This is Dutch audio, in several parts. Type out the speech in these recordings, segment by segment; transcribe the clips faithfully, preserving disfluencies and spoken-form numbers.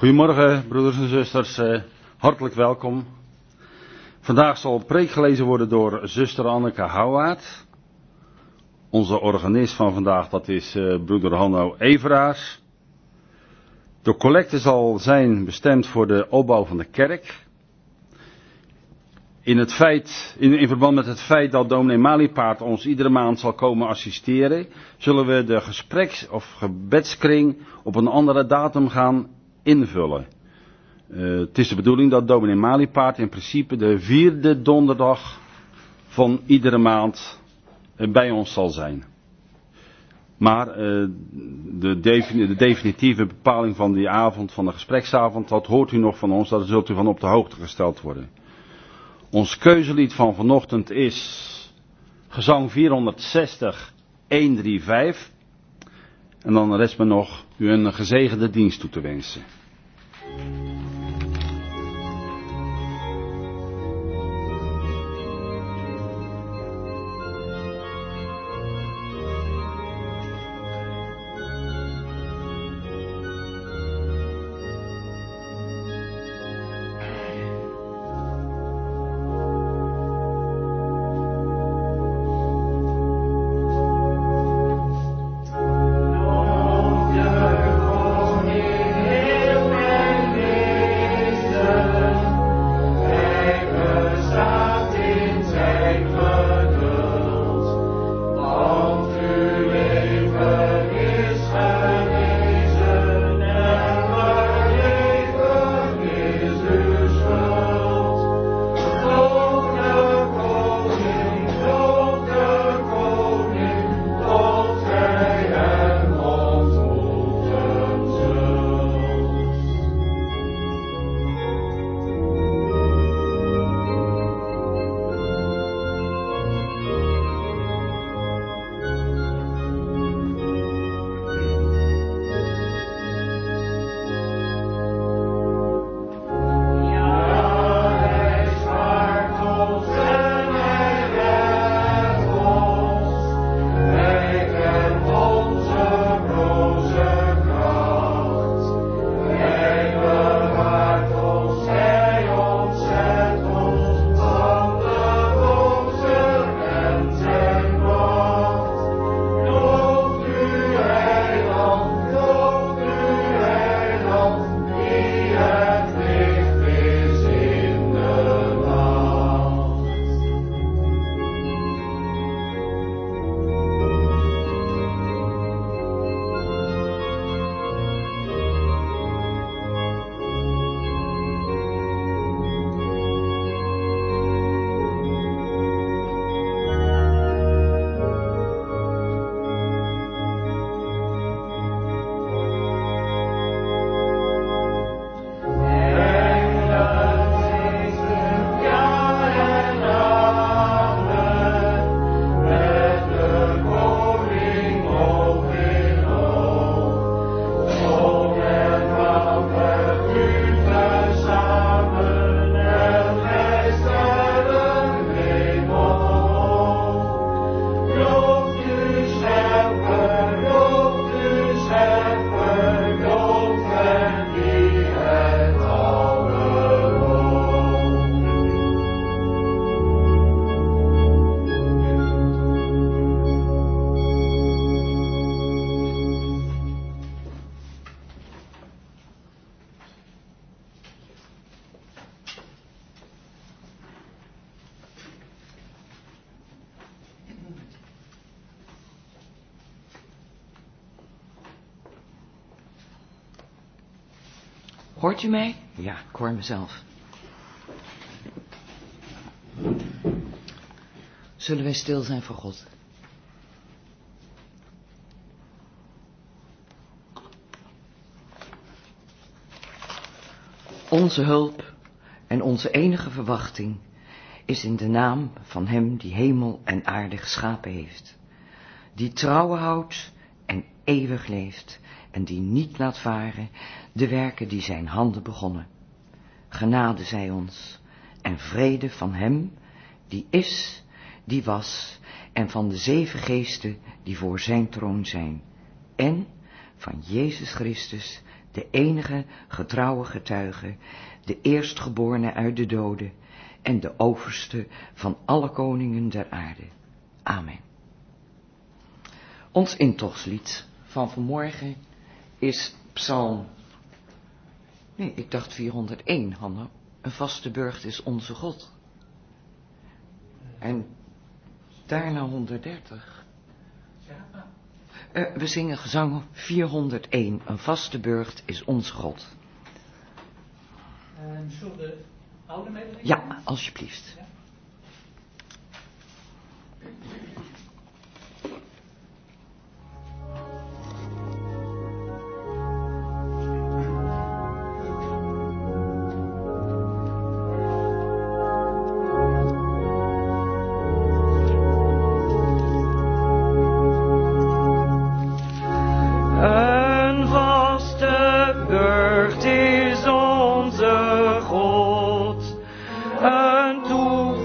Goedemorgen, broeders en zusters. Uh, hartelijk welkom. Vandaag zal preek gelezen worden door zuster Anneke Houwaard. Onze organist van vandaag, dat is uh, broeder Hanno Everaars. De collecte zal zijn bestemd voor de opbouw van de kerk. In, het feit, in, in verband met het feit dat dominee Maliepaard ons iedere maand zal komen assisteren, zullen we de gespreks- of gebedskring op een andere datum gaan invullen. Uh, het is de bedoeling dat dominee Maliepaard in principe de vierde donderdag van iedere maand uh, bij ons zal zijn. Maar uh, de, defini- de definitieve bepaling van die avond, van de gespreksavond, dat hoort u nog van ons, daar zult u van op de hoogte gesteld worden. Ons keuzelied van vanochtend is gezang vierhonderdzestig, honderdvijfendertig. En dan rest me nog u een gezegende dienst toe te wensen. Hoort u mij? Ja, ik hoor mezelf. Zullen wij stil zijn voor God? Onze hulp en onze enige verwachting is in de naam van Hem die hemel en aarde geschapen heeft, die trouw houdt en eeuwig leeft en die niet laat varen de werken die zijn handen begonnen. Genade zij ons en vrede van Hem die is, die was en van de zeven geesten die voor zijn troon zijn en van Jezus Christus de enige getrouwe getuige, de eerstgeborene uit de doden en de overste van alle koningen der aarde. Amen. Ons intochtslied van vanmorgen is Psalm, nee, ik dacht vierhonderdéén, Hanne. Een vaste burcht is onze God. En daarna honderddertig. Uh, we zingen gezang vierhonderdéén. Een vaste burcht is onze God. Uh, zullen we de oude mededeling? Ja, alsjeblieft. Ja. Een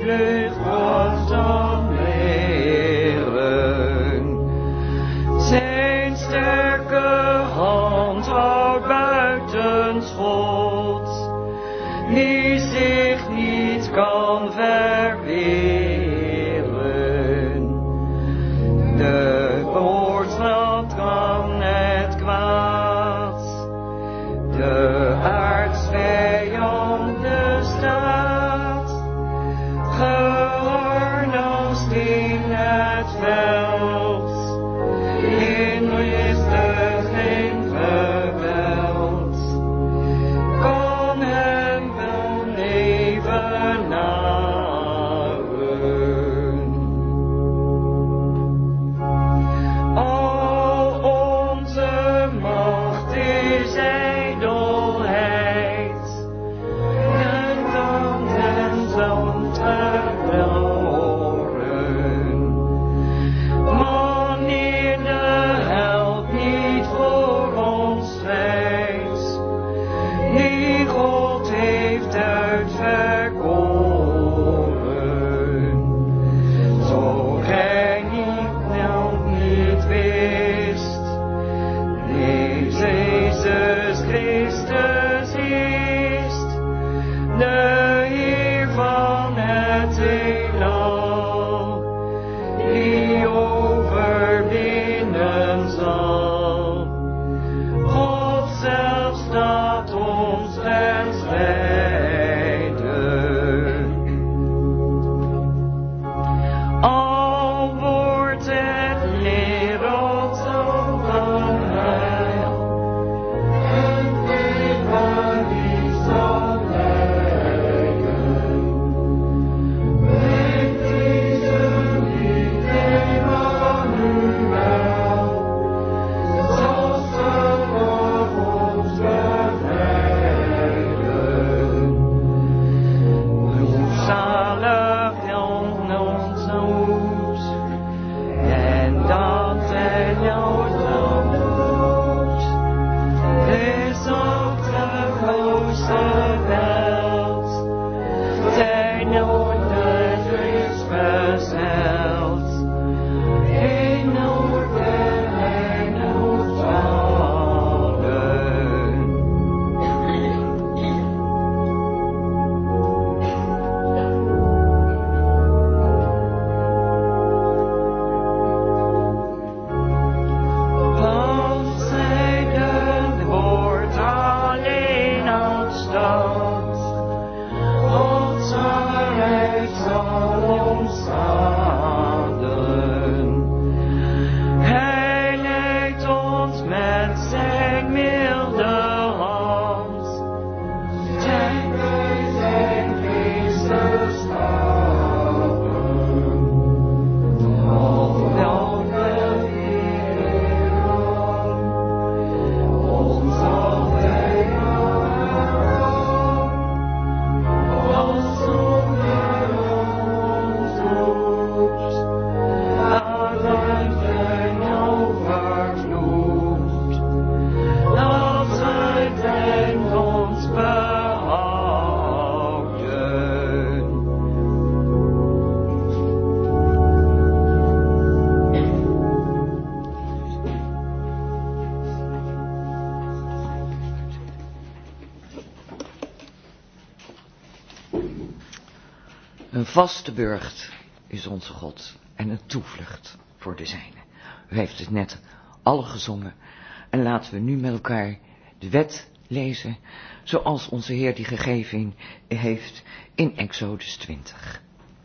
Een vaste burcht is onze God en een toevlucht voor de zijne. U heeft het net alle gezongen. En laten we nu met elkaar de wet lezen, zoals onze Heer die gegeven heeft in Exodus twintig.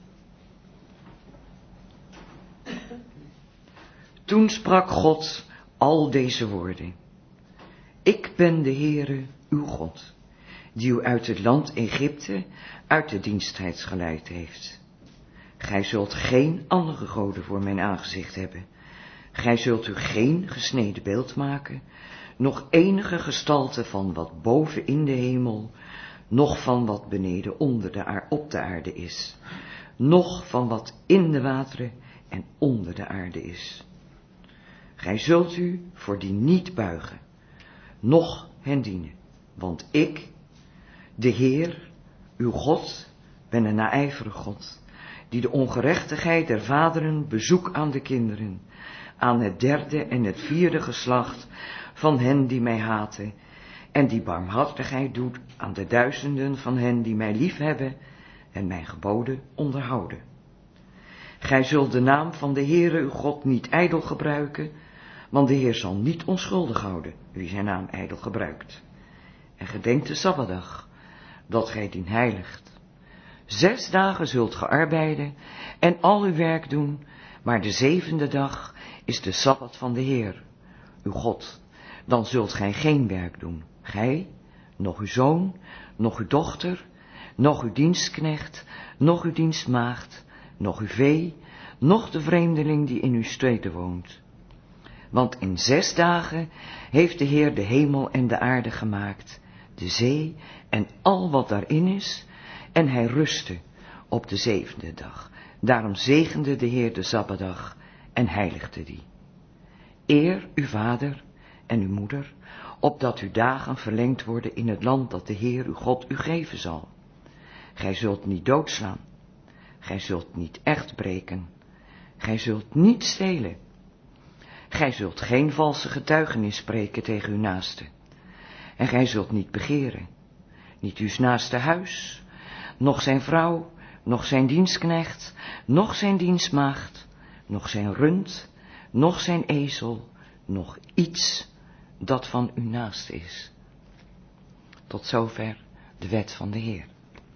Toen sprak God al deze woorden. Ik ben de Heere, uw God, die u uit het land Egypte, uit de dienstheid geleid heeft. Gij zult geen andere goden voor mijn aangezicht hebben. Gij zult u geen gesneden beeld maken, nog enige gestalte van wat boven in de hemel, noch van wat beneden onder de aarde, op de aarde is, noch van wat in de wateren en onder de aarde is. Gij zult u voor die niet buigen, noch hen dienen, want ik, de Heer, uw God, ben een naijverig God, die de ongerechtigheid der vaderen bezoek aan de kinderen, aan het derde en het vierde geslacht van hen die mij haten, en die barmhartigheid doet aan de duizenden van hen die mij liefhebben en mijn geboden onderhouden. Gij zult de naam van de Heere uw God niet ijdel gebruiken, want de Heer zal niet onschuldig houden wie zijn naam ijdel gebruikt. En gedenkt de Sabbatdag, dat gij dien heiligt. Zes dagen zult ge arbeiden en al uw werk doen, maar de zevende dag is de Sabbat van de Heer, uw God. Dan zult gij geen werk doen, gij, noch uw zoon, noch uw dochter, noch uw dienstknecht, noch uw dienstmaagd, noch uw vee, noch de vreemdeling die in uw steden woont. Want in zes dagen heeft de Heer de hemel en de aarde gemaakt, de zee en al wat daarin is, en hij rustte op de zevende dag. Daarom zegende de Heer de Sabbatdag en heiligde die. Eer uw vader en uw moeder, opdat uw dagen verlengd worden in het land dat de Heer uw God u geven zal. Gij zult niet doodslaan, gij zult niet echt breken, gij zult niet stelen. Gij zult geen valse getuigenis spreken tegen uw naaste. En gij zult niet begeren, niet uw naaste huis, noch zijn vrouw, noch zijn dienstknecht, noch zijn dienstmaagd, noch zijn rund, noch zijn ezel, noch iets dat van uw naaste is. Tot zover de wet van de Heer.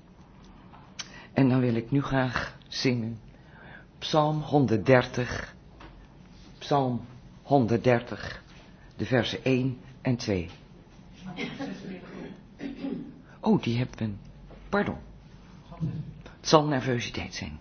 En dan wil ik nu graag zingen Psalm honderddertig, Psalm honderddertig, de versen één en twee. Oh, die hebben, pardon. Het zal nervositeit zijn.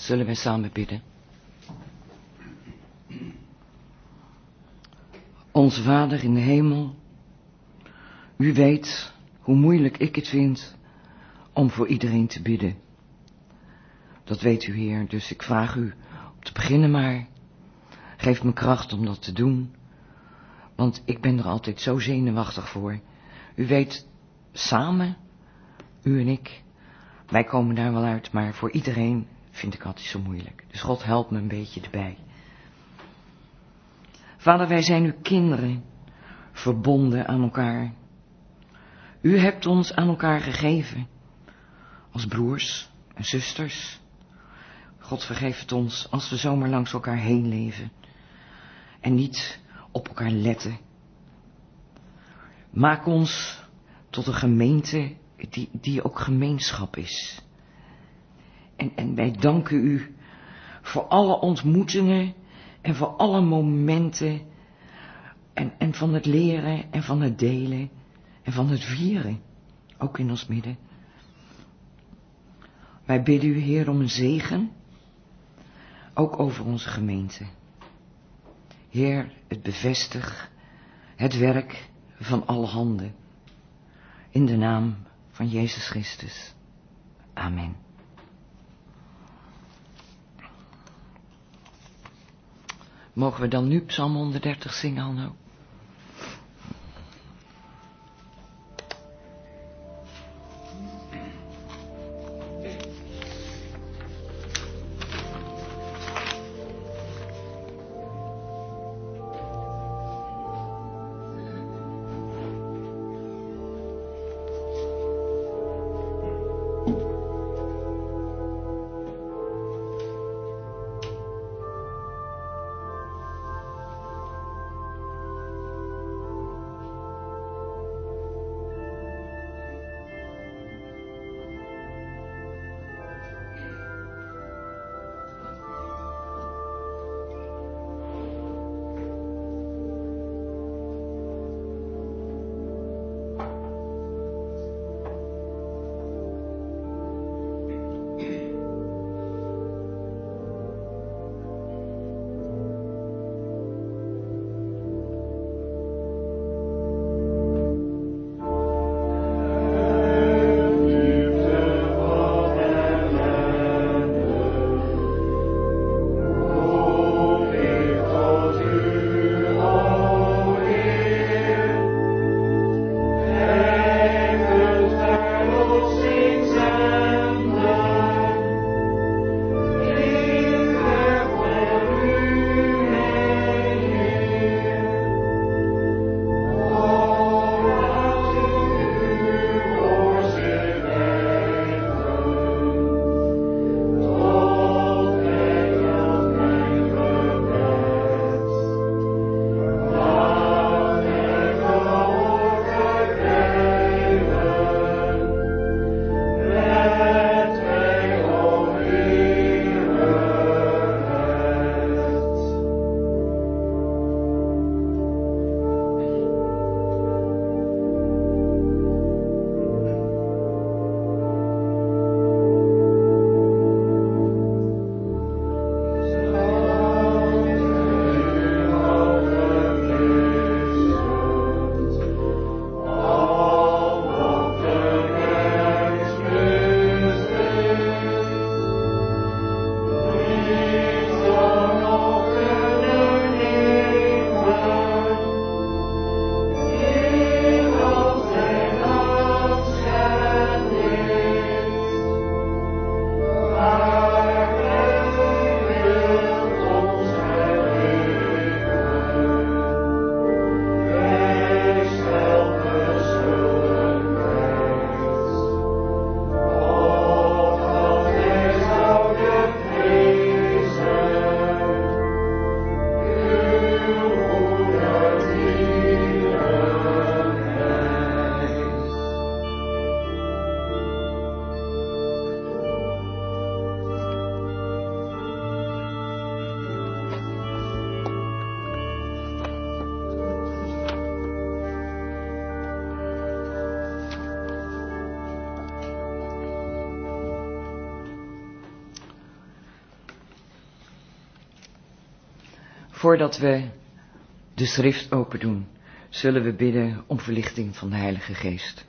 Zullen wij samen bidden? Onze Vader in de hemel, u weet hoe moeilijk ik het vind om voor iedereen te bidden. Dat weet u, Heer, dus ik vraag u om te beginnen maar. Geef me kracht om dat te doen, want ik ben er altijd zo zenuwachtig voor. U weet, samen, u en ik, wij komen daar wel uit, maar voor iedereen vind ik altijd zo moeilijk. Dus God, help me een beetje erbij. Vader, wij zijn uw kinderen, verbonden aan elkaar. U hebt ons aan elkaar gegeven, als broers en zusters. God, vergeef het ons als we zomaar langs elkaar heen leven en niet op elkaar letten. Maak ons tot een gemeente die, die ook gemeenschap is. En, en wij danken u voor alle ontmoetingen en voor alle momenten en, en van het leren en van het delen en van het vieren, ook in ons midden. Wij bidden u, Heer, om een zegen, ook over onze gemeente. Heer, het bevestig het werk van alle handen. In de naam van Jezus Christus. Amen. Mogen we dan nu Psalm honderddertig zingen, Hanno? Voordat we de schrift open doen, zullen we bidden om verlichting van de Heilige Geest.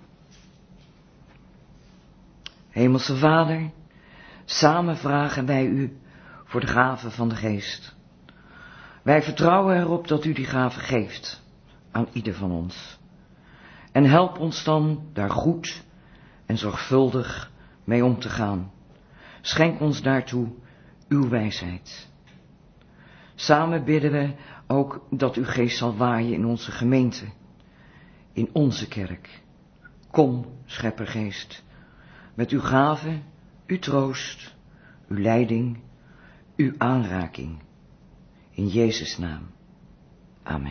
Hemelse Vader, samen vragen wij u voor de gave van de Geest. Wij vertrouwen erop dat u die gave geeft aan ieder van ons. En help ons dan daar goed en zorgvuldig mee om te gaan. Schenk ons daartoe uw wijsheid. Samen bidden we ook dat uw geest zal waaien in onze gemeente, in onze kerk. Kom, Scheppergeest, met uw gave, uw troost, uw leiding, uw aanraking. In Jezus' naam. Amen.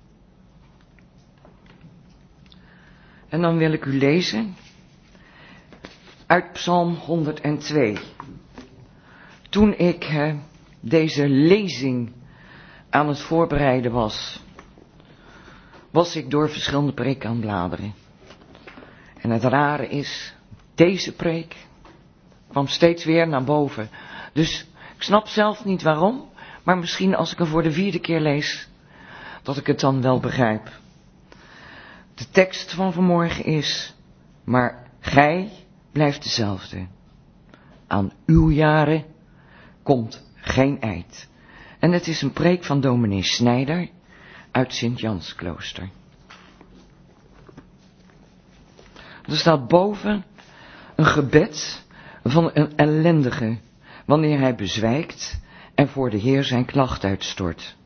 En dan wil ik u lezen uit Psalm honderdtwee. Toen ik eh, deze lezing aan het voorbereiden was, was ik door verschillende preken aan het bladeren. En het rare is, deze preek kwam steeds weer naar boven. Dus ik snap zelf niet waarom, maar misschien als ik hem voor de vierde keer lees, dat ik het dan wel begrijp. De tekst van vanmorgen is, maar gij blijft dezelfde. Aan uw jaren komt geen eind. En het is een preek van dominee Snijder uit Sint-Jansklooster. Er staat boven een gebed van een ellendige, wanneer hij bezwijkt en voor de Heer zijn klacht uitstort.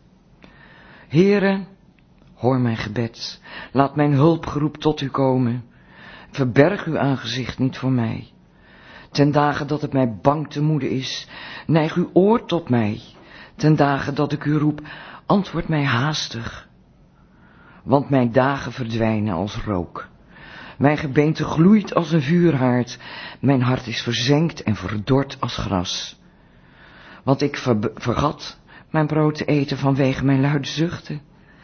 Heere, hoor mijn gebed, laat mijn hulpgeroep tot u komen. Verberg uw aangezicht niet voor mij. Ten dagen dat het mij bang te moede is, neig uw oor tot mij. Ten dagen dat ik u roep, antwoord mij haastig. Want mijn dagen verdwijnen als rook. Mijn gebeente gloeit als een vuurhaard. Mijn hart is verzengd en verdord als gras. Want ik ver- vergat mijn brood te eten vanwege mijn luide zuchten.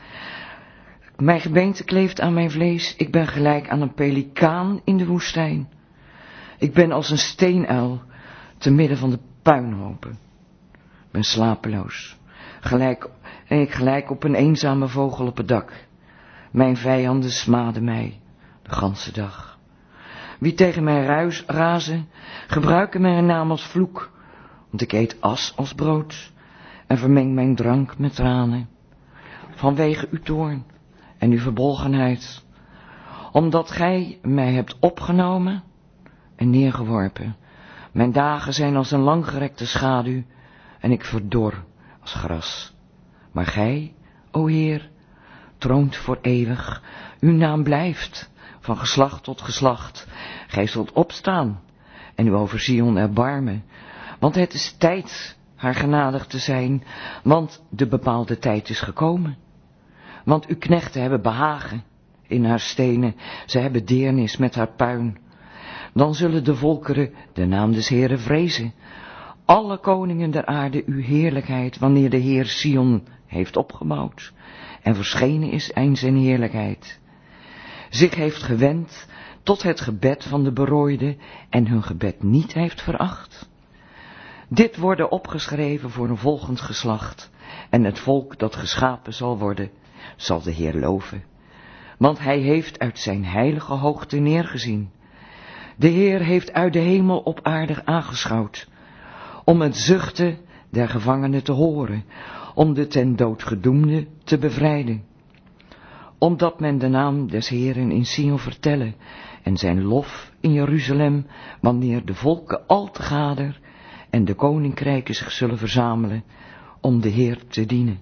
Mijn gebeente kleeft aan mijn vlees. Ik ben gelijk aan een pelikaan in de woestijn. Ik ben als een steenuil te midden van de puinhopen. Ik ben slapeloos. Gelijk, en ik gelijk op een eenzame vogel op het dak. Mijn vijanden smaden mij de ganse dag. Wie tegen mij ruis, razen, gebruiken mijn naam als vloek. Want ik eet as als brood en vermeng mijn drank met tranen. Vanwege uw toorn en uw verbolgenheid. Omdat gij mij hebt opgenomen en neergeworpen. Mijn dagen zijn als een langgerekte schaduw en ik verdor als gras. Maar gij, o Heer, troont voor eeuwig. Uw naam blijft van geslacht tot geslacht. Gij zult opstaan en u over Sion erbarmen. Want het is tijd haar genadig te zijn, want de bepaalde tijd is gekomen. Want uw knechten hebben behagen in haar stenen, ze hebben deernis met haar puin. Dan zullen de volkeren de naam des Heeren vrezen. Alle koningen der aarde uw heerlijkheid, wanneer de Heer Sion heeft opgebouwd en verschenen is in zijn heerlijkheid. Zich heeft gewend tot het gebed van de berooide en hun gebed niet heeft veracht. Dit worden opgeschreven voor een volgend geslacht en het volk dat geschapen zal worden, zal de Heer loven. Want hij heeft uit zijn heilige hoogte neergezien. De Heer heeft uit de hemel op aarde aangeschouwd, om het zuchten der gevangenen te horen, om de ten dood gedoemden te bevrijden. Omdat men de naam des Heeren in Sion vertelle en zijn lof in Jeruzalem, wanneer de volken al te gader en de koninkrijken zich zullen verzamelen om de Heer te dienen.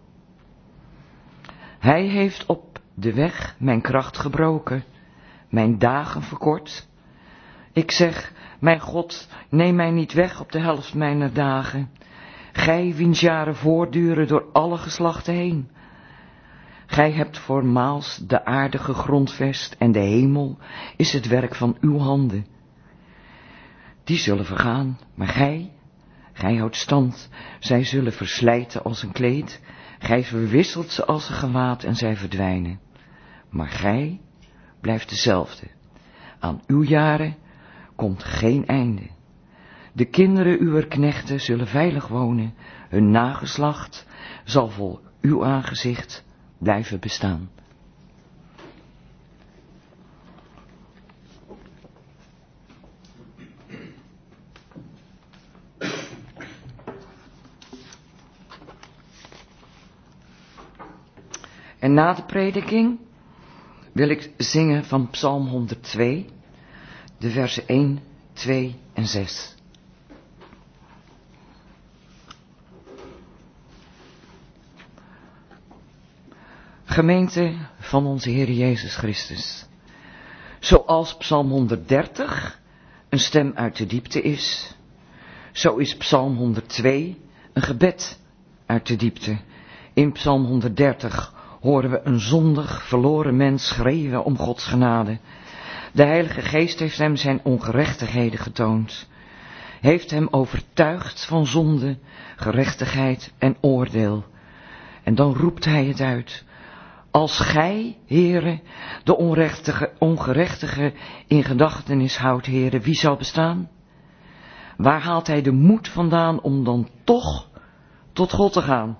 Hij heeft op de weg mijn kracht gebroken, mijn dagen verkort. Ik zeg, mijn God, neem mij niet weg op de helft mijner dagen. Gij wiens jaren voortduren door alle geslachten heen. Gij hebt voormaals de aarde gegrondvest en de hemel is het werk van uw handen. Die zullen vergaan, maar gij, gij houdt stand. Zij zullen verslijten als een kleed. Gij verwisselt ze als een gewaad en zij verdwijnen. Maar gij blijft dezelfde. Aan uw jaren komt geen einde. De kinderen uwer knechten zullen veilig wonen. Hun nageslacht zal vol uw aangezicht blijven bestaan. En na de prediking wil ik zingen van Psalm honderdtwee, de versen één, twee en zes. Gemeente van onze Heer Jezus Christus. Zoals Psalm honderddertig een stem uit de diepte is, zo is Psalm honderdtwee een gebed uit de diepte. In Psalm honderddertig horen we een zondig, verloren mens schreeuwen om Gods genade. De Heilige Geest heeft hem zijn ongerechtigheden getoond, heeft hem overtuigd van zonde, gerechtigheid en oordeel. En dan roept hij het uit: als gij, Heere, de onrechtige, ongerechtige in gedachtenis houdt, Heere, wie zal bestaan? Waar haalt hij de moed vandaan om dan toch tot God te gaan?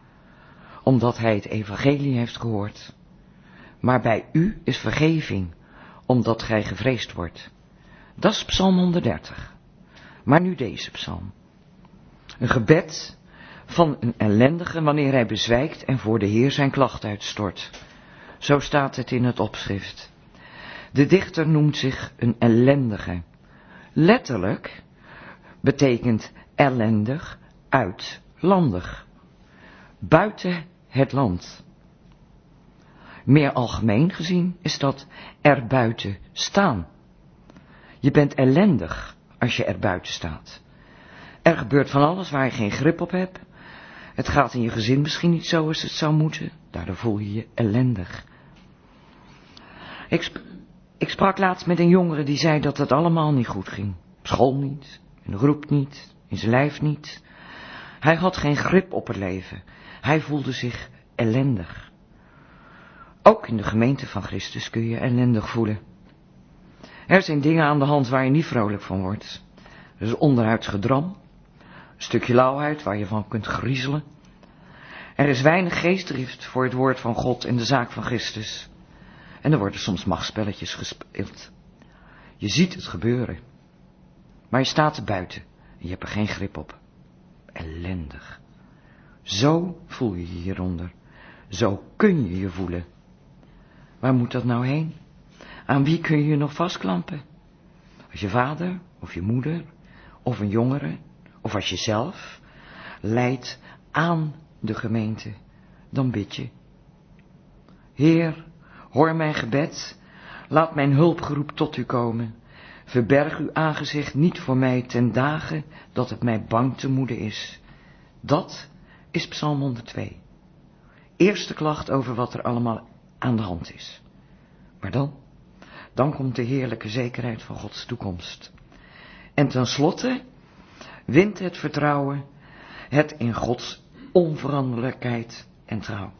Omdat hij het evangelie heeft gehoord. Maar bij u is vergeving, omdat gij gevreesd wordt. Dat is Psalm honderddertig. Maar nu deze psalm. Een gebed van een ellendige wanneer hij bezwijkt en voor de Heer zijn klacht uitstort. Zo staat het in het opschrift. De dichter noemt zich een ellendige. Letterlijk betekent ellendig uitlandig. Buiten het land. Meer algemeen gezien is dat er buiten staan. Je bent ellendig als je er buiten staat. Er gebeurt van alles waar je geen grip op hebt. Het gaat in je gezin misschien niet zoals het zou moeten. Daardoor voel je je ellendig. Ik, sp- ik sprak laatst met een jongere die zei dat het allemaal niet goed ging. Op school niet, in de groep niet, in zijn lijf niet. Hij had geen grip op het leven. Hij voelde zich ellendig. Ook in de gemeente van Christus kun je je ellendig voelen. Er zijn dingen aan de hand waar je niet vrolijk van wordt. Er is onderhuids gedram, een stukje lauwheid waar je van kunt griezelen. Er is weinig geestdrift voor het woord van God en de zaak van Christus. En er worden soms machtsspelletjes gespeeld. Je ziet het gebeuren. Maar je staat er buiten en je hebt er geen grip op. Ellendig. Zo voel je je hieronder. Zo kun je je voelen. Waar moet dat nou heen? Aan wie kun je je nog vastklampen? Als je vader, of je moeder, of een jongere, of als je zelf lijdt aan de gemeente, dan bid je. Heer, hoor mijn gebed, laat mijn hulpgeroep tot u komen. Verberg uw aangezicht niet voor mij ten dagen dat het mij bang te moede is. Dat is Psalm honderdtwee. Eerste klacht over wat er allemaal aan de hand is. Maar dan, dan komt de heerlijke zekerheid van Gods toekomst. En tenslotte wint het vertrouwen het in Gods onveranderlijkheid en trouw.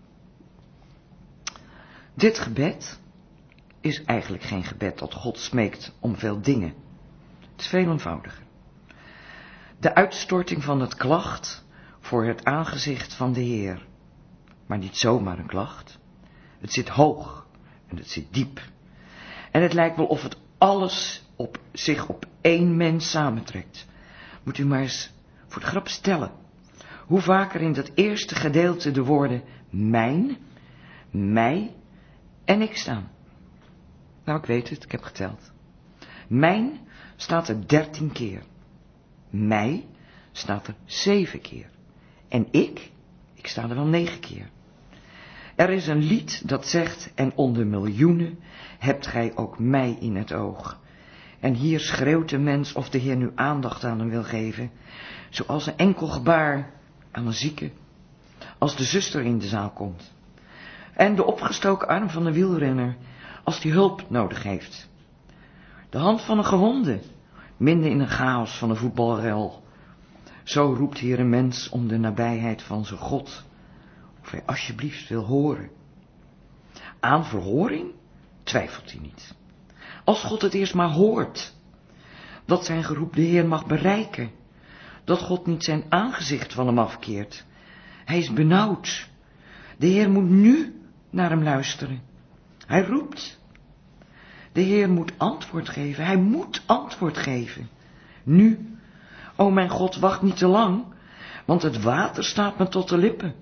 Dit gebed is eigenlijk geen gebed dat God smeekt om veel dingen. Het is veel eenvoudiger. De uitstorting van het klacht voor het aangezicht van de Heer. Maar niet zomaar een klacht. Het zit hoog en het zit diep. En het lijkt wel of het alles op zich op één mens samentrekt. Moet u maar eens voor de grap stellen. Hoe vaker in dat eerste gedeelte de woorden mijn, mij en ik staan. Nou, ik weet het, ik heb geteld. Mijn staat er dertien keer. Mij staat er zeven keer. En ik, ik sta er wel negen keer. Er is een lied dat zegt, en onder miljoenen hebt gij ook mij in het oog. En hier schreeuwt de mens of de Heer nu aandacht aan hem wil geven, zoals een enkel gebaar aan een zieke, als de zuster in de zaal komt. En de opgestoken arm van de wielrenner, als die hulp nodig heeft. De hand van een gewonde, midden in een chaos van een voetbalrel. Zo roept hier een mens om de nabijheid van zijn God, of hij alsjeblieft wil horen. Aan verhoring twijfelt hij niet. Als God het eerst maar hoort, dat zijn geroep de Heer mag bereiken. Dat God niet zijn aangezicht van hem afkeert. Hij is benauwd. De Heer moet nu naar hem luisteren. Hij roept. De Heer moet antwoord geven. Hij moet antwoord geven. Nu. O mijn God, wacht niet te lang, want het water staat me tot de lippen.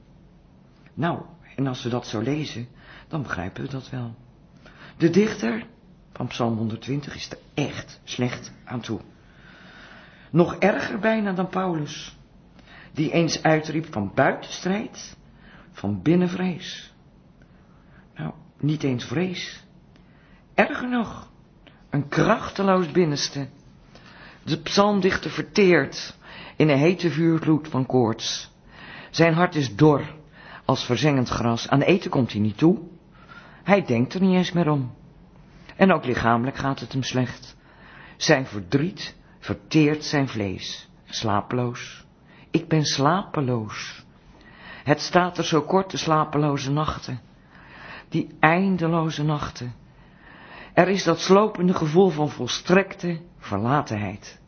Nou, en als we dat zo lezen, dan begrijpen we dat wel. De dichter van Psalm honderdtwintig is er echt slecht aan toe. Nog erger bijna dan Paulus, die eens uitriep van buitenstrijd, van binnenvrees. Nou, niet eens vrees. Erger nog, een krachteloos binnenste. De psalmdichter verteert in een hete vuurgloed van koorts. Zijn hart is dor als verzengend gras. Aan eten komt hij niet toe. Hij denkt er niet eens meer om. En ook lichamelijk gaat het hem slecht. Zijn verdriet verteert zijn vlees. Slapeloos. Ik ben slapeloos. Het staat er zo kort, de slapeloze nachten. Die eindeloze nachten. Er is dat slopende gevoel van volstrekte verlatenheid.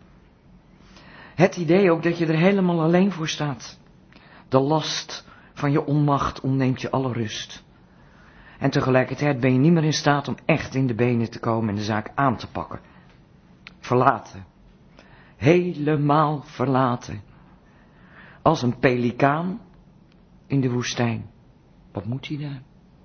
Het idee ook dat je er helemaal alleen voor staat. De last van je onmacht ontneemt je alle rust. En tegelijkertijd ben je niet meer in staat om echt in de benen te komen en de zaak aan te pakken. Verlaten. Helemaal verlaten. Als een pelikaan in de woestijn. Wat moet hij daar?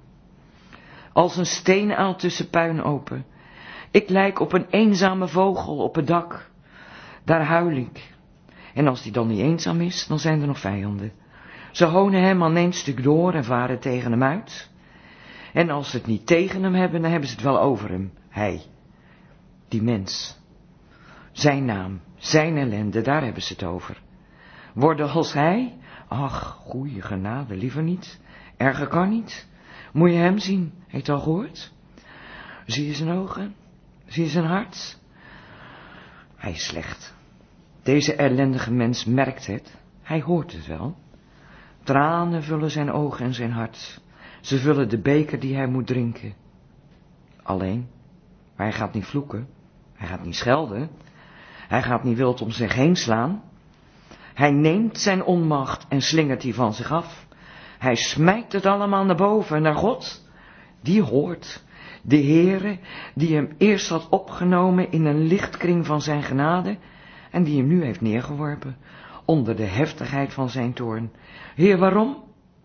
Als een steenaal tussen puinopen. Ik lijk op een eenzame vogel op het dak. Daar huil ik. En als die dan niet eenzaam is, dan zijn er nog vijanden. Ze honen hem aan één stuk door en varen tegen hem uit. En als ze het niet tegen hem hebben, dan hebben ze het wel over hem. Hij. Die mens. Zijn naam. Zijn ellende, daar hebben ze het over. Worden als hij? Ach, goeie genade, liever niet. Erger kan niet. Moet je hem zien, heeft je al gehoord? Zie je zijn ogen? Zie je zijn hart? Hij is slecht. Deze ellendige mens merkt het. Hij hoort het wel. Tranen vullen zijn ogen en zijn hart. Ze vullen de beker die hij moet drinken. Alleen, maar hij gaat niet vloeken. Hij gaat niet schelden. Hij gaat niet wild om zich heen slaan. Hij neemt zijn onmacht en slingert die van zich af. Hij smijt het allemaal naar boven en naar God. Die hoort. De Heere, die hem eerst had opgenomen in een lichtkring van zijn genade en die hem nu heeft neergeworpen onder de heftigheid van zijn toorn. Heer, waarom?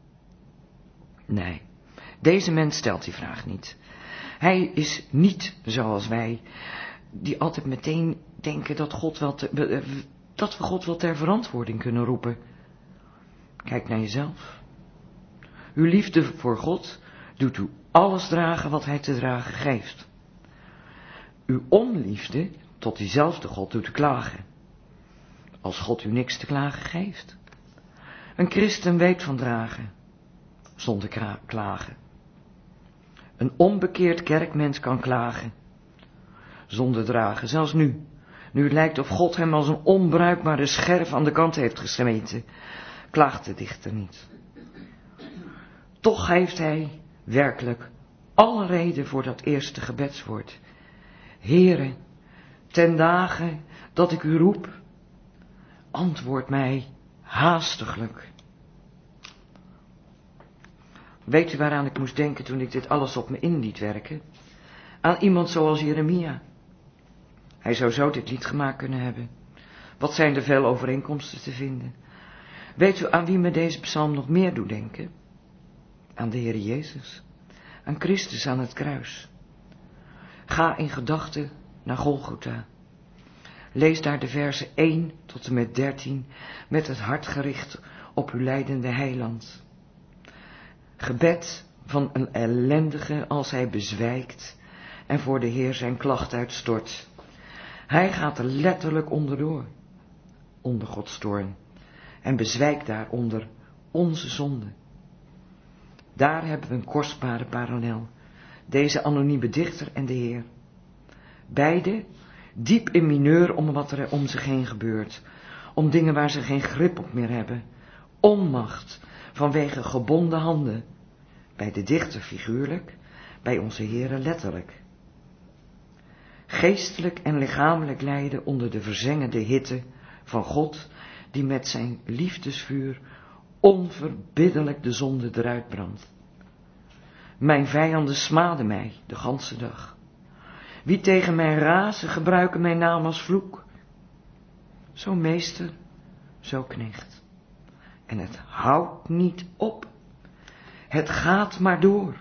Nee, deze mens stelt die vraag niet. Hij is niet zoals wij, die altijd meteen denken dat, God wel te, dat we God wel ter verantwoording kunnen roepen. Kijk naar jezelf. Uw liefde voor God doet u alles dragen wat hij te dragen geeft. Uw onliefde tot diezelfde God doet u klagen. Als God u niks te klagen geeft. Een christen weet van dragen, zonder klagen. Een onbekeerd kerkmens kan klagen, zonder dragen, zelfs nu. Nu het lijkt of God hem als een onbruikbare scherf aan de kant heeft gesmeten, klaagt de dichter niet. Toch heeft hij werkelijk alle reden voor dat eerste gebedswoord. Heere, ten dagen dat ik u roep, antwoord mij haastiglijk. Weet u waaraan ik moest denken toen ik dit alles op me in liet werken? Aan iemand zoals Jeremia. Hij zou zo dit lied gemaakt kunnen hebben. Wat zijn er veel overeenkomsten te vinden. Weet u aan wie me deze psalm nog meer doet denken? Aan de Heer Jezus. Aan Christus aan het kruis. Ga in gedachten naar Golgotha. Lees daar de versen één tot en met dertien met het hart gericht op uw lijdende heiland. Gebed van een ellendige als hij bezwijkt en voor de Heer zijn klacht uitstort. Hij gaat er letterlijk onderdoor, onder Gods toorn, en bezwijkt daaronder onze zonde. Daar hebben we een kostbare parallel, deze anonieme dichter en de Heer. Beide diep in mineur om wat er om zich heen gebeurt, om dingen waar ze geen grip op meer hebben, onmacht vanwege gebonden handen, bij de dichter figuurlijk, bij onze Heere letterlijk. geestelijk en lichamelijk lijden onder de verzengende hitte van God, die met zijn liefdesvuur onverbiddelijk de zonde eruit brandt. Mijn vijanden smaden mij de ganse dag. Wie tegen mij razen, gebruiken mijn naam als vloek. Zo meester, zo knecht. En het houdt niet op. Het gaat maar door.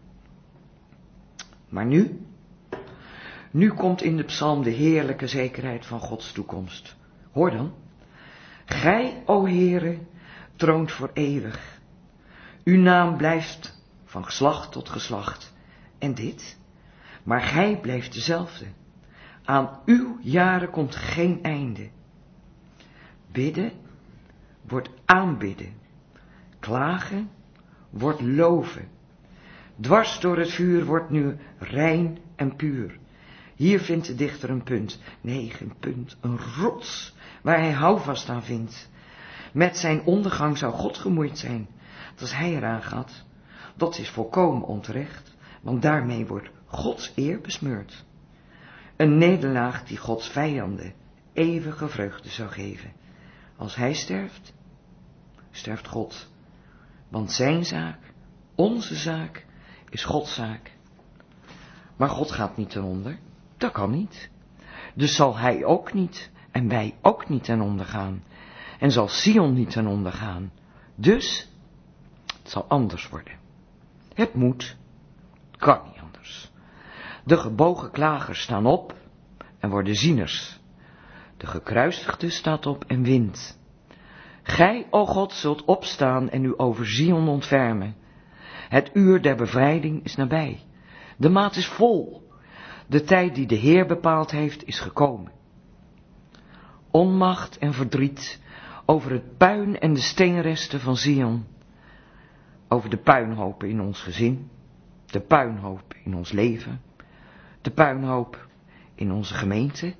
Maar nu, nu komt in de psalm de heerlijke zekerheid van Gods toekomst. Hoor dan. Gij, o Heere, troont voor eeuwig. Uw naam blijft van geslacht tot geslacht. En dit, maar gij blijft dezelfde. Aan uw jaren komt geen einde. Bidden wordt aanbidden. Klagen wordt loven. Dwars door het vuur wordt nu rein en puur. Hier vindt de dichter een punt. Nee, geen punt. Een rots waar hij houvast aan vindt. Met zijn ondergang zou God gemoeid zijn. Als hij eraan gaat. Dat is volkomen onterecht. Want daarmee wordt Gods eer besmeurd. Een nederlaag die Gods vijanden eeuwige vreugde zou geven. Als hij sterft, sterft God. Want zijn zaak, onze zaak, is Gods zaak. Maar God gaat niet ten onder. Dat kan niet. Dus zal hij ook niet en wij ook niet ten onder gaan. En zal Sion niet ten onder gaan. Dus, het zal anders worden. Het moet, het kan niet anders. De gebogen klagers staan op en worden zieners. De gekruisigde staat op en wint. Gij, o God, zult opstaan en u over Sion ontfermen. Het uur der bevrijding is nabij. De maat is vol. De tijd die de Heer bepaald heeft is gekomen. Onmacht en verdriet over het puin en de steenresten van Sion. Over de puinhopen in ons gezin. De puinhoop in ons leven. De puinhoop in onze gemeente.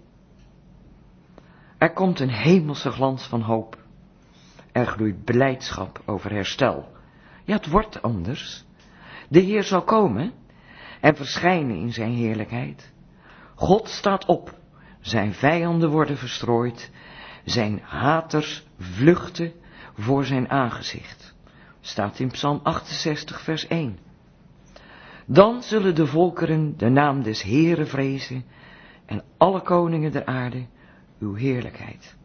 Er komt een hemelse glans van hoop. Er gloeit blijdschap over herstel. Ja, het wordt anders. De Heer zal komen en verschijnen in zijn heerlijkheid. God staat op, zijn vijanden worden verstrooid, zijn haters vluchten voor zijn aangezicht. Staat in Psalm achtenzestig vers één. Dan zullen de volkeren de naam des Heeren vrezen en alle koningen der aarde uw heerlijkheid.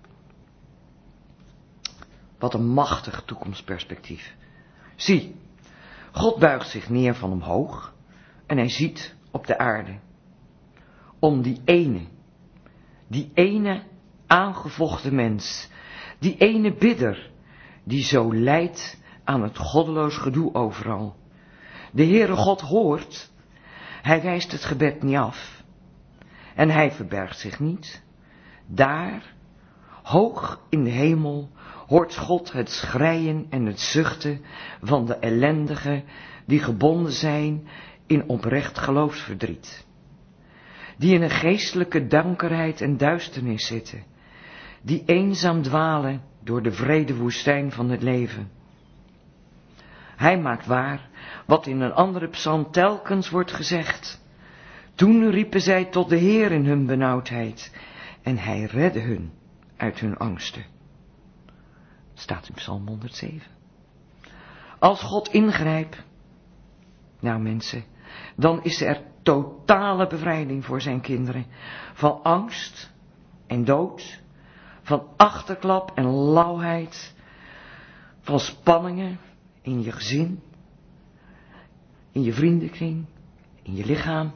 Wat een machtig toekomstperspectief. Zie, God buigt zich neer van omhoog en hij ziet op de aarde. Om die ene, die ene aangevochten mens, die ene bidder, die zo lijdt aan het goddeloos gedoe overal. De Heere God hoort, hij wijst het gebed niet af en hij verbergt zich niet. Daar, hoog in de hemel, hoort God het schreien en het zuchten van de ellendigen die gebonden zijn in oprecht geloofsverdriet. Die in een geestelijke dankerheid en duisternis zitten. Die eenzaam dwalen door de wrede woestijn van het leven. Hij maakt waar wat in een andere psalm telkens wordt gezegd. Toen riepen zij tot de Heer in hun benauwdheid en hij redde hun uit hun angsten. Staat in Psalm honderdzeven. Als God ingrijpt, nou mensen, dan is er totale bevrijding voor zijn kinderen. Van angst en dood, van achterklap en lauwheid, van spanningen in je gezin, in je vriendenkring, in je lichaam.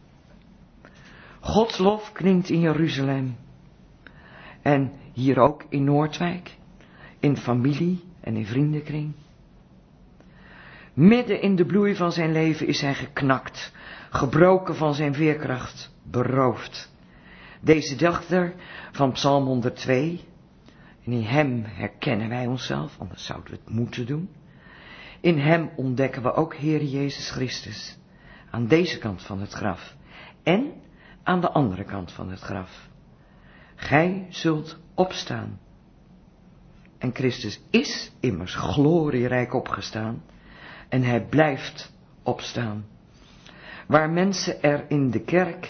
Gods lof klinkt in Jeruzalem en hier ook in Noordwijk, in familie en in vriendenkring. Midden in de bloei van zijn leven is hij geknakt, gebroken van zijn veerkracht, beroofd. Deze dichter van Psalm honderdtwee, en in hem herkennen wij onszelf, anders zouden we het moeten doen. In hem ontdekken we ook Heer Jezus Christus, aan deze kant van het graf en aan de andere kant van het graf. Gij zult opstaan. En Christus is immers glorierijk opgestaan en hij blijft opstaan. Waar mensen er in de kerk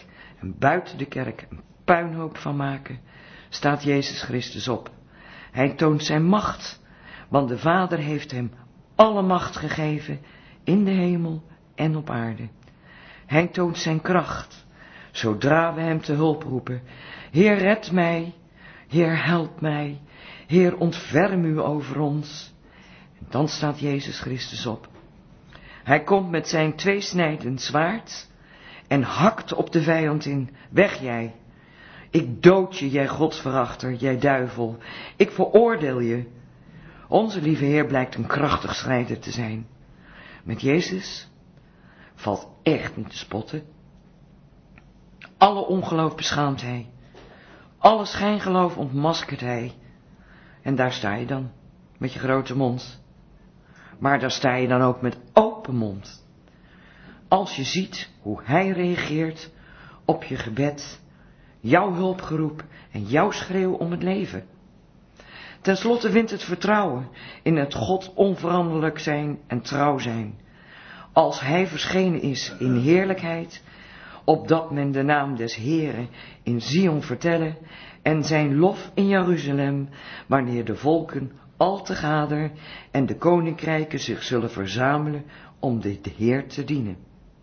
en buiten de kerk een puinhoop van maken, staat Jezus Christus op. Hij toont zijn macht, want de Vader heeft hem alle macht gegeven in de hemel en op aarde. Hij toont zijn kracht, zodra we hem te hulp roepen. Heer, red mij, Heer, help mij, Heer, ontferm u over ons. En dan staat Jezus Christus op. Hij komt met zijn tweesnijdend zwaard en hakt op de vijand in. Weg jij, ik dood je, jij godsverachter, jij duivel, ik veroordeel je. Onze lieve Heer blijkt een krachtig strijder te zijn. Met Jezus valt echt niet te spotten. Alle ongeloof beschaamt hij. Alle schijngeloof ontmaskert hij. En daar sta je dan, met je grote mond. Maar daar sta je dan ook met open mond. Als je ziet hoe hij reageert op je gebed, jouw hulpgeroep en jouw schreeuw om het leven. Ten slotte wint het vertrouwen in het God onveranderlijk zijn en trouw zijn. Als hij verschenen is in heerlijkheid, opdat men de naam des Heeren in Zion vertellen en zijn lof in Jeruzalem, wanneer de volken al te gader en de koninkrijken zich zullen verzamelen om de Heer te dienen.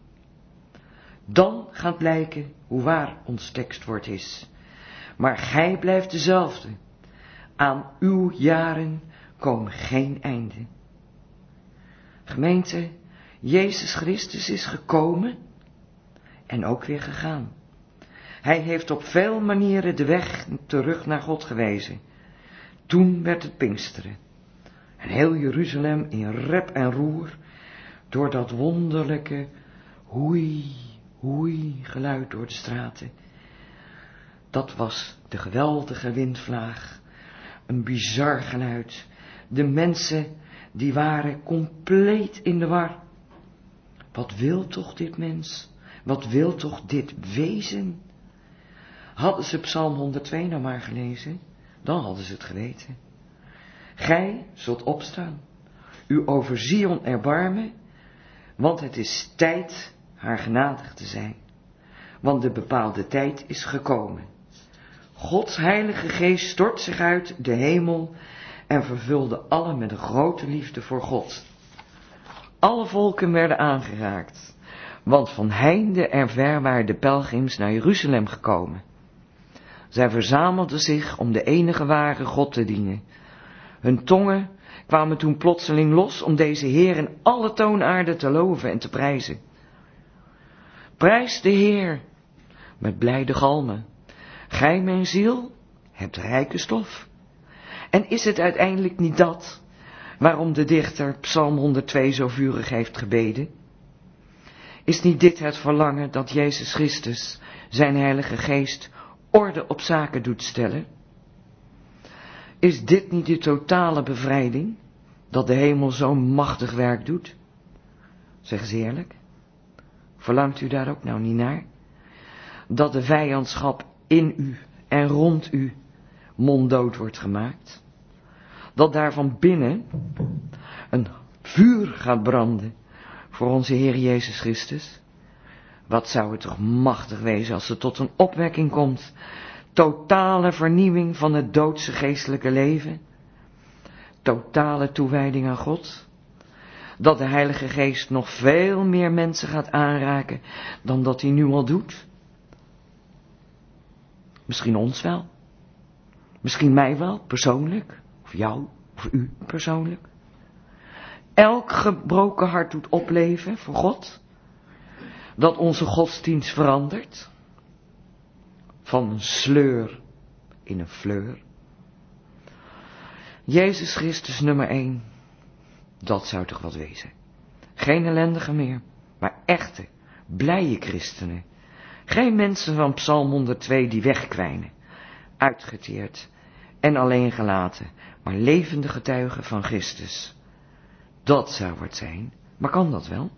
Dan gaat blijken hoe waar ons tekstwoord is. Maar gij blijft dezelfde. Aan uw jaren komen geen einde. Gemeente, Jezus Christus is gekomen en ook weer gegaan. Hij heeft op veel manieren de weg terug naar God gewezen. Toen werd het Pinksteren. En heel Jeruzalem in rep en roer door dat wonderlijke hoei, hoei geluid door de straten. Dat was de geweldige windvlaag. Een bizar geluid. De mensen die waren compleet in de war. Wat wil toch dit mens? Wat wil toch dit wezen? Hadden ze Psalm honderdtwee nou maar gelezen, dan hadden ze het geweten. Gij zult opstaan, u over Zion erbarmen, want het is tijd haar genadig te zijn. Want de bepaalde tijd is gekomen. Gods heilige geest stort zich uit de hemel en vervulde allen met een grote liefde voor God. Alle volken werden aangeraakt, want van heinde en ver waren de pelgrims naar Jeruzalem gekomen. Zij verzamelden zich om de enige ware God te dienen. Hun tongen kwamen toen plotseling los om deze Heer in alle toonaarden te loven en te prijzen. Prijs de Heer met blijde galmen. Gij, mijn ziel, hebt rijke stof. En is het uiteindelijk niet dat waarom de dichter Psalm honderdtwee zo vurig heeft gebeden? Is niet dit het verlangen dat Jezus Christus, zijn heilige geest, orde op zaken doet stellen? Is dit niet de totale bevrijding, dat de hemel zo'n machtig werk doet? Zeg eens eerlijk, verlangt u daar ook nou niet naar? Dat de vijandschap in u en rond u monddood wordt gemaakt? Dat daar van binnen een vuur gaat branden voor onze Heer Jezus Christus? Wat zou het toch machtig wezen als er tot een opwekking komt, totale vernieuwing van het doodse geestelijke leven, totale toewijding aan God, dat de Heilige Geest nog veel meer mensen gaat aanraken dan dat hij nu al doet. Misschien ons wel, misschien mij wel, persoonlijk, of jou, of u persoonlijk. Elk gebroken hart doet opleven voor God, dat onze godsdienst verandert, van een sleur in een fleur. Jezus Christus nummer één, dat zou toch wat wezen. Geen ellendigen meer, maar echte, blije christenen. Geen mensen van Psalm honderdtwee die wegkwijnen, uitgeteerd en alleen gelaten, maar levende getuigen van Christus. Dat zou het zijn, maar kan dat wel?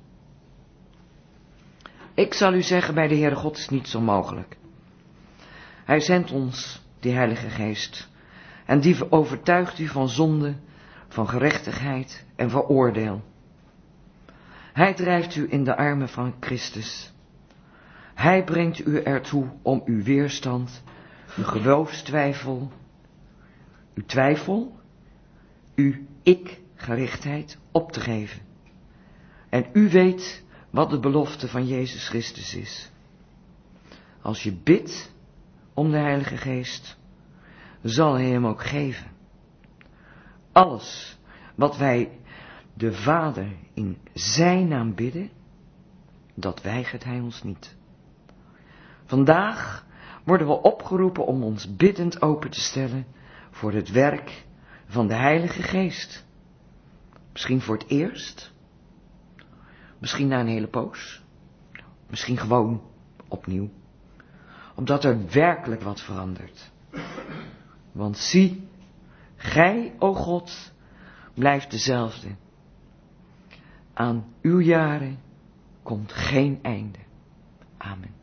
Ik zal u zeggen, bij de Heere God is niets onmogelijk. Hij zendt ons, die Heilige Geest, en die overtuigt u van zonde, van gerechtigheid en van oordeel. Hij drijft u in de armen van Christus. Hij brengt u ertoe om uw weerstand, uw geloofstwijfel, uw twijfel, uw ik-gerichtheid op te geven. En u weet wat de belofte van Jezus Christus is. Als je bidt om de Heilige Geest, zal hij hem ook geven. Alles wat wij de Vader in zijn naam bidden, dat weigert hij ons niet. Vandaag worden we opgeroepen om ons biddend open te stellen voor het werk van de Heilige Geest. Misschien voor het eerst, misschien na een hele poos, misschien gewoon opnieuw, omdat er werkelijk wat verandert. Want zie, gij, o God, blijft dezelfde. Aan uw jaren komt geen einde. Amen.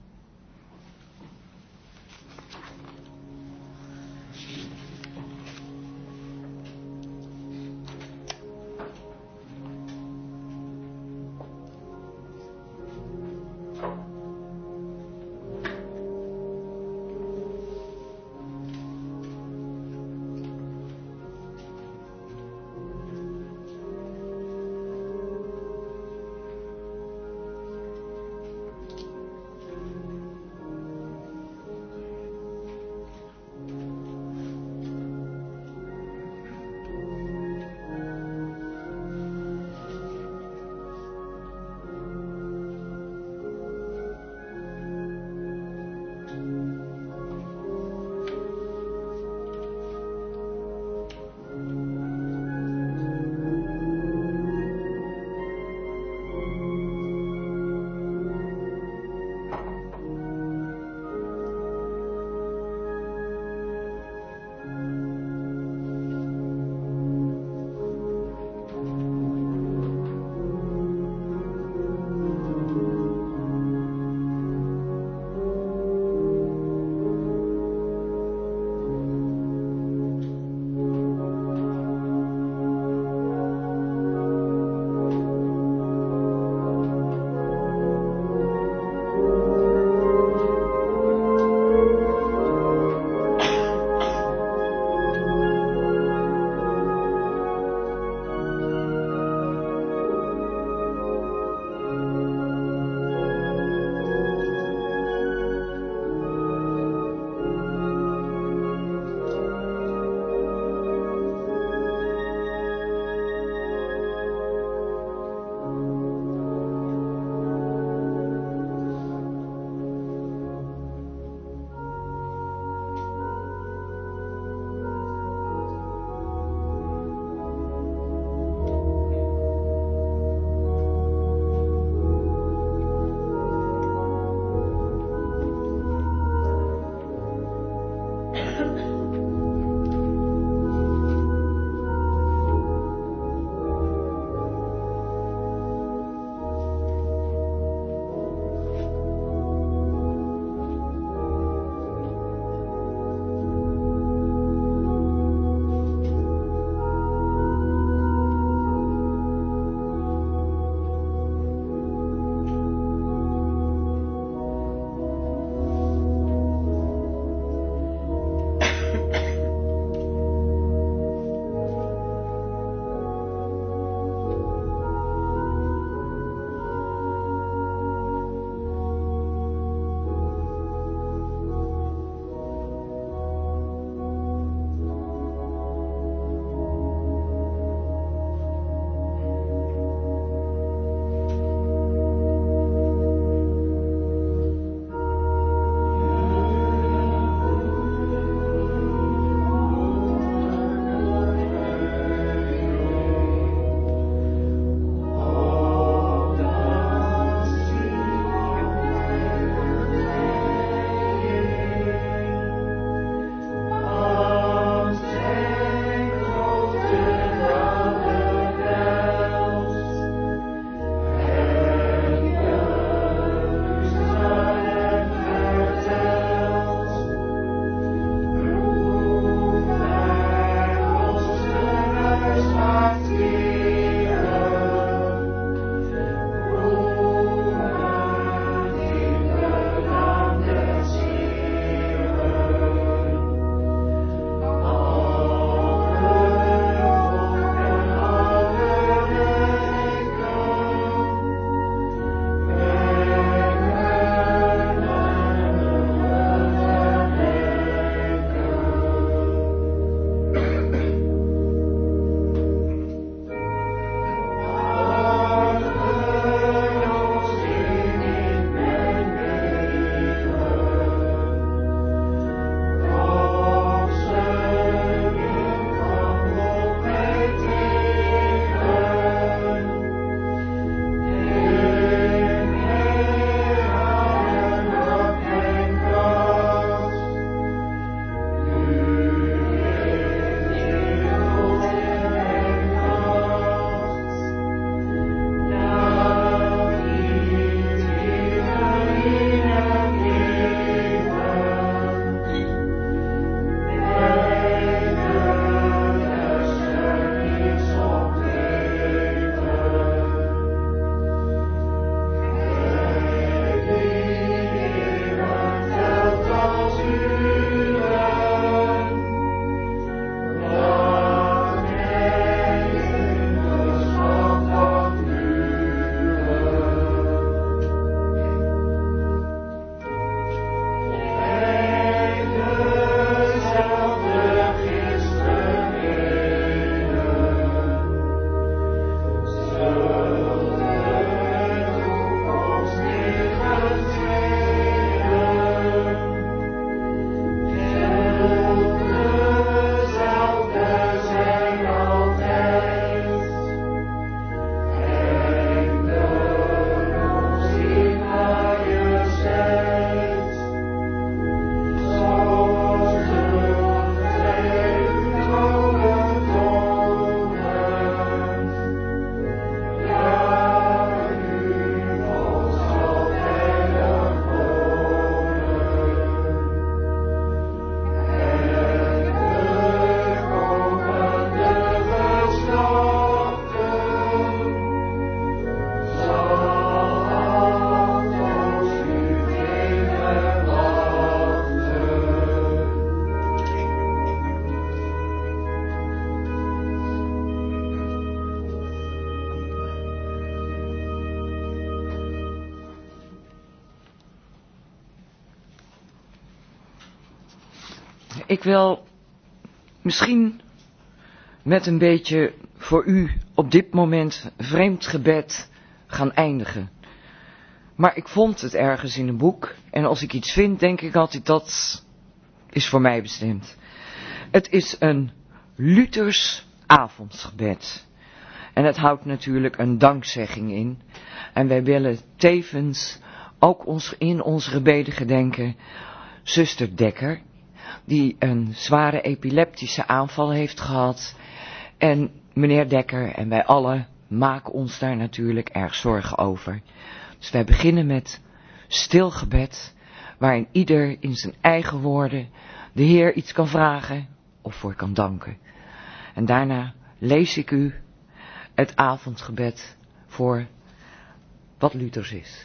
ik wil misschien met een beetje voor u op dit moment vreemd gebed gaan eindigen. Maar ik vond het ergens in een boek en als ik iets vind, denk ik altijd dat is voor mij bestemd. Het is een Luthers avondgebed. En het houdt natuurlijk een dankzegging in. En wij willen tevens ook ons, in onze gebeden gedenken zuster Dekker, die een zware epileptische aanval heeft gehad. En meneer Dekker en wij allen maken ons daar natuurlijk erg zorgen over. Dus wij beginnen met stil gebed, waarin ieder in zijn eigen woorden de Heer iets kan vragen of voor kan danken. En daarna lees ik u het avondgebed voor wat Luthers is.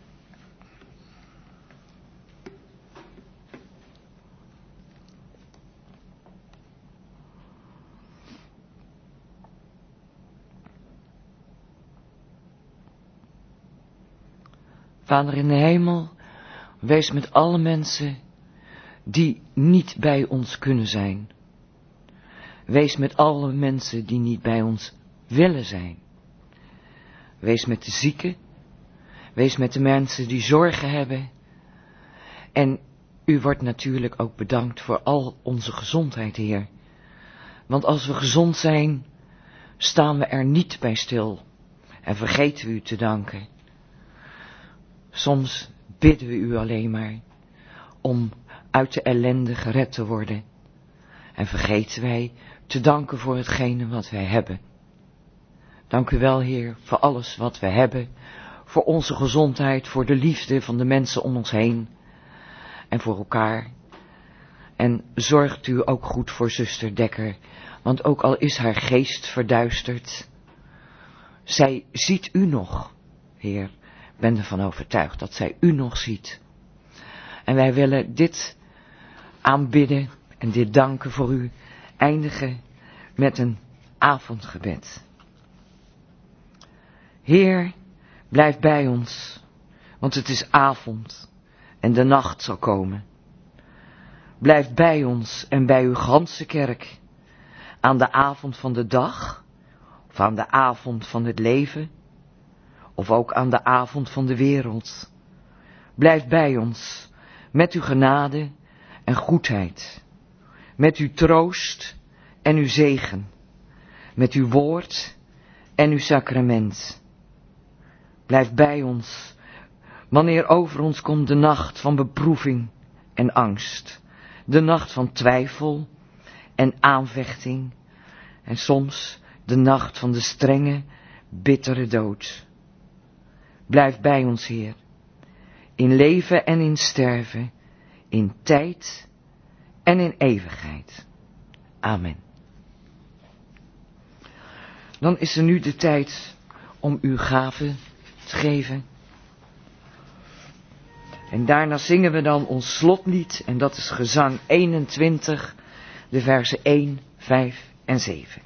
Vader in de hemel, wees met alle mensen die niet bij ons kunnen zijn. Wees met alle mensen die niet bij ons willen zijn. Wees met de zieken. Wees met de mensen die zorgen hebben. En u wordt natuurlijk ook bedankt voor al onze gezondheid, Heer. Want als we gezond zijn, staan we er niet bij stil en vergeten we u te danken. Soms bidden we u alleen maar om uit de ellende gered te worden. En vergeten wij te danken voor hetgene wat wij hebben. Dank u wel, Heer, voor alles wat we hebben. Voor onze gezondheid, voor de liefde van de mensen om ons heen. En voor elkaar. En zorgt u ook goed voor zuster Dekker. Want ook al is haar geest verduisterd, zij ziet u nog, Heer. Ik ben ervan overtuigd dat zij u nog ziet. En wij willen dit aanbidden en dit danken voor u eindigen met een avondgebed. Heer, blijf bij ons, want het is avond en de nacht zal komen. Blijf bij ons en bij uw ganse kerk, aan de avond van de dag, of aan de avond van het leven, of ook aan de avond van de wereld. Blijf bij ons, met uw genade en goedheid, met uw troost en uw zegen, met uw woord en uw sacrament. Blijf bij ons, wanneer over ons komt de nacht van beproeving en angst, de nacht van twijfel en aanvechting, en soms de nacht van de strenge, bittere dood. Blijf bij ons, Heer, in leven en in sterven, in tijd en in eeuwigheid. Amen. Dan is er nu de tijd om uw gave te geven. En daarna zingen we dan ons slotlied, en dat is gezang eenentwintig, de versen één, vijf en zeven.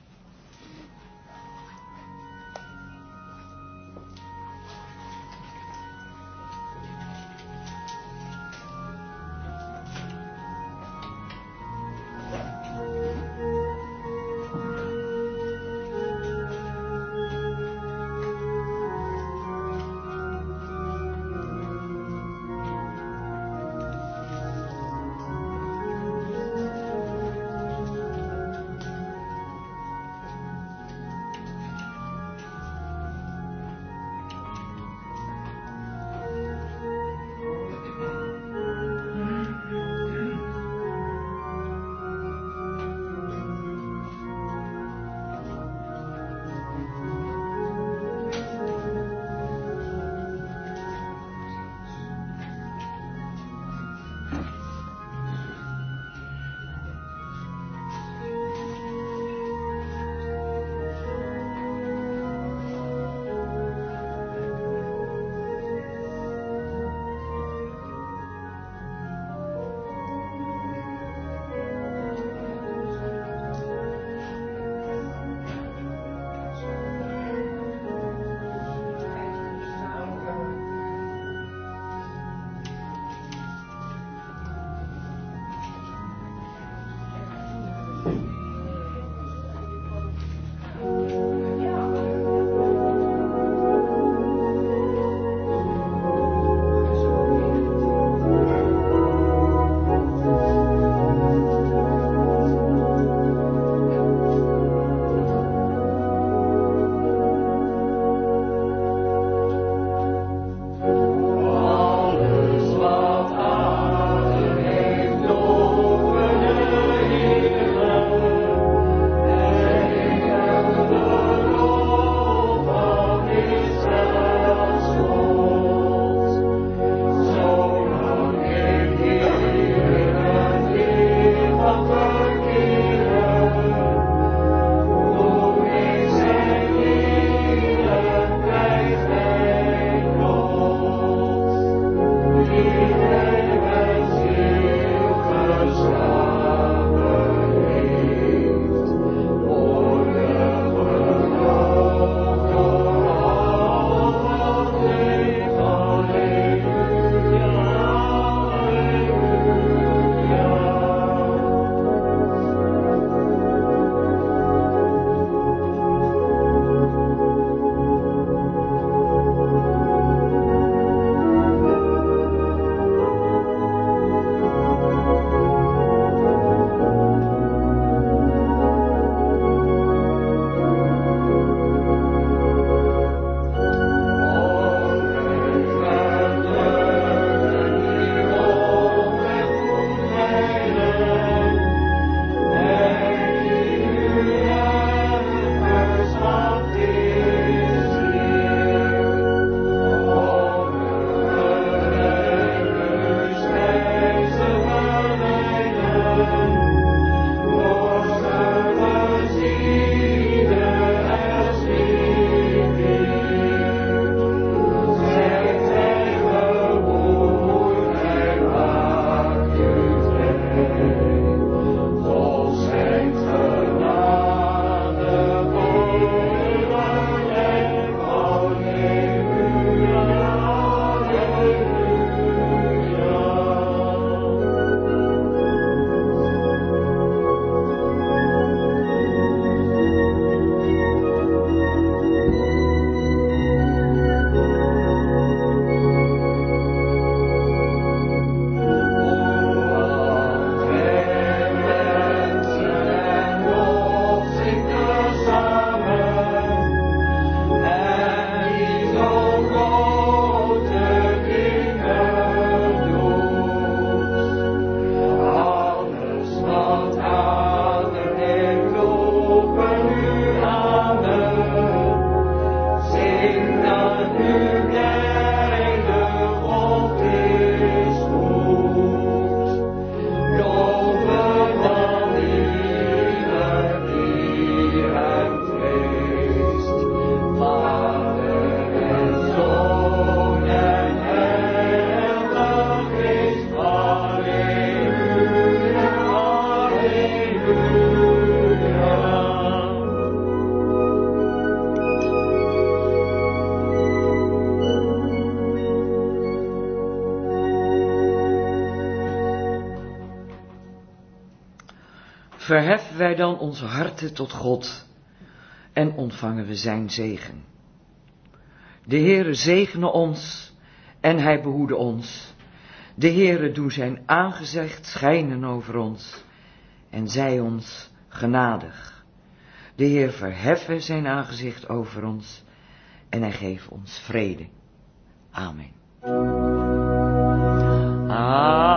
verheffen wij dan onze harten tot God en ontvangen we zijn zegen. De Heere zegene ons en hij behoede ons. De Heere doe zijn aangezicht schijnen over ons en zij ons genadig. De Heer verheffe zijn aangezicht over ons en hij geeft ons vrede. Amen. Amen.